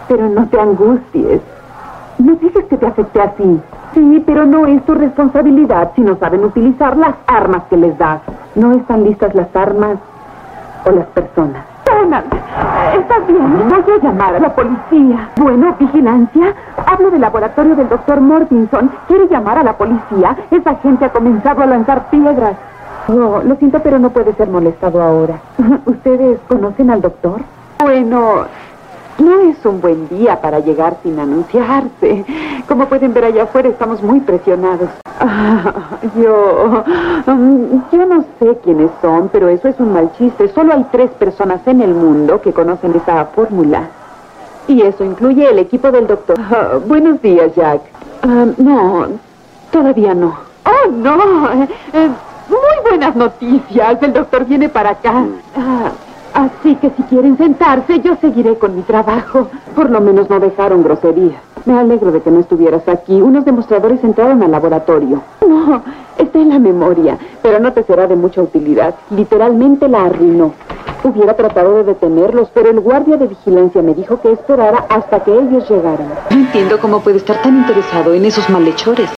Pero no te angusties. No dices que te afecte así. Sí, pero no es tu responsabilidad si no saben utilizar las armas que les das. No están listas las armas o las personas. Donald, ¿estás bien? Voy a llamar a la policía. Bueno, vigilancia. Hablo del laboratorio del doctor Mortenson. ¿Quiere llamar a la policía? Esa gente ha comenzado a lanzar piedras. Oh, lo siento, pero no puede ser molestado ahora. ¿Ustedes conocen al doctor? Bueno, no es un buen día para llegar sin anunciarse. Como pueden ver allá afuera, estamos muy presionados. Yo no sé quiénes son, pero eso es un mal chiste. Solo hay 3 personas en el mundo que conocen esa fórmula. Y eso incluye el equipo del doctor. Buenos días, Jack. No, todavía no. ¡Oh, no! Muy buenas noticias. El doctor viene para acá. Así que si quieren sentarse, yo seguiré con mi trabajo. Por lo menos no dejaron groserías. Me alegro de que no estuvieras aquí. Unos demostradores entraron al laboratorio. No, está en la memoria, pero no te será de mucha utilidad. Literalmente la arruinó. Hubiera tratado de detenerlos, pero el guardia de vigilancia me dijo que esperara hasta que ellos llegaran. No entiendo cómo puede estar tan interesado en esos malhechores.